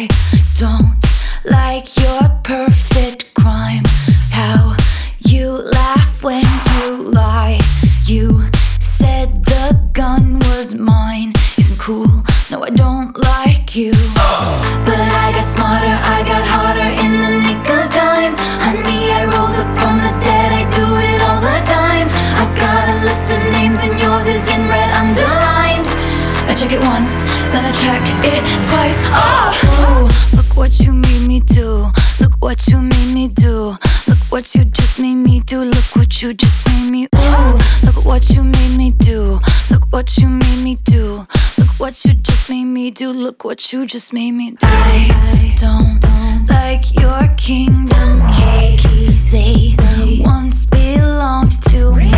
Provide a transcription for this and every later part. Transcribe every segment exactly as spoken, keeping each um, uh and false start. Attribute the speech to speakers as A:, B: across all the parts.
A: I don't like your perfect crime. How you laugh when you lie. You said the gun was mine. Isn't cool, no I don't like you. But I got smarter, I got harder in the nick of time. Honey, I rose up from the dead, I do it all the time. I got a list of names and yours is in red underlined. I check it once, then I check it twice. Oh, look what you made me do. Look what you made me do. Look what you just made me do. Look what you just made me. Ooh, look what you made me do. Look what you made me do. Look what you just made me do. Look what you just made me do. I don't like your kingdom keys. They once belonged to me.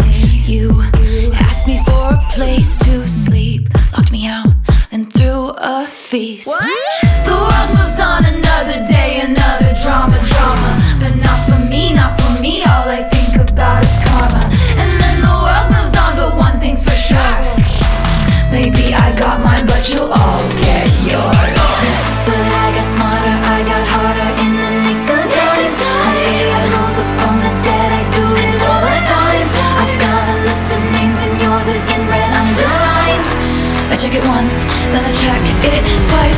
A: You asked me for a place to sleep, locked me out and threw a feast. What? The world moves on another day, another drama, drama. But not for me, not for me. All I think about is karma. And then the world moves on, but one thing's for sure. Maybe I got mine, but you'll all get yours. But I got smarter, I got harder in the nick of time. Honey, I rose up from the dead, I do it all the time. I got a list of names and yours is in red underlined. I check it once, then I check it twice.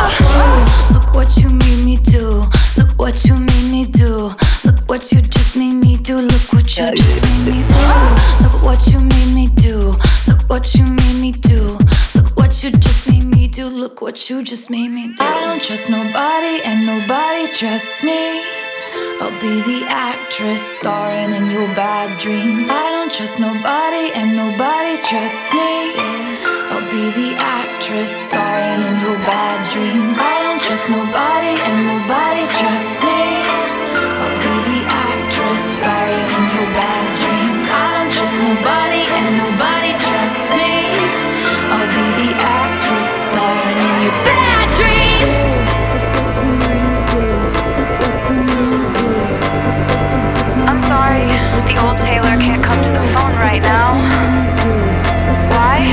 A: Oh, look what you made me do. Look what you made me do. Look what you just made me do. Look what you just made me do. Look what you made me do. Look what you made me do. Look what you just made me do. Look what you just made me do. I don't trust nobody and nobody trusts me. I'll be the actress starring in your bad dreams. I don't trust nobody and nobody trusts me. I'll be the actress starring in your bad dreams. I don't trust nobody and nobody trusts me. I'll be the actress starring in your bad dreams. I don't trust nobody and nobody trusts me. I'll be the actress starring in your bad dreams. I'm sorry, the old Taylor can't come to the phone right now. Why?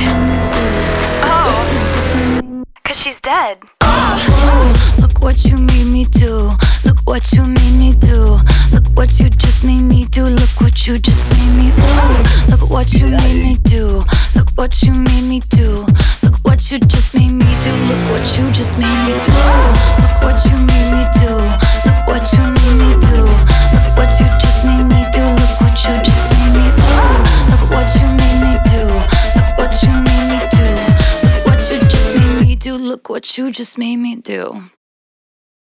A: Oh, cause she's dead. Oh, look what you made me do. Look what you made me do. Look what you just made me do. Look what you just made me do. Look what you made me do. Look what you made me do. Look what you just made me do. Look what you just made me do. Look what you made me do. Look what you made me do. Look what you just made me do. Look what you just made me do. Look what you made me do. Look what you made me do. Look what you just made me do. Look what you just made me do.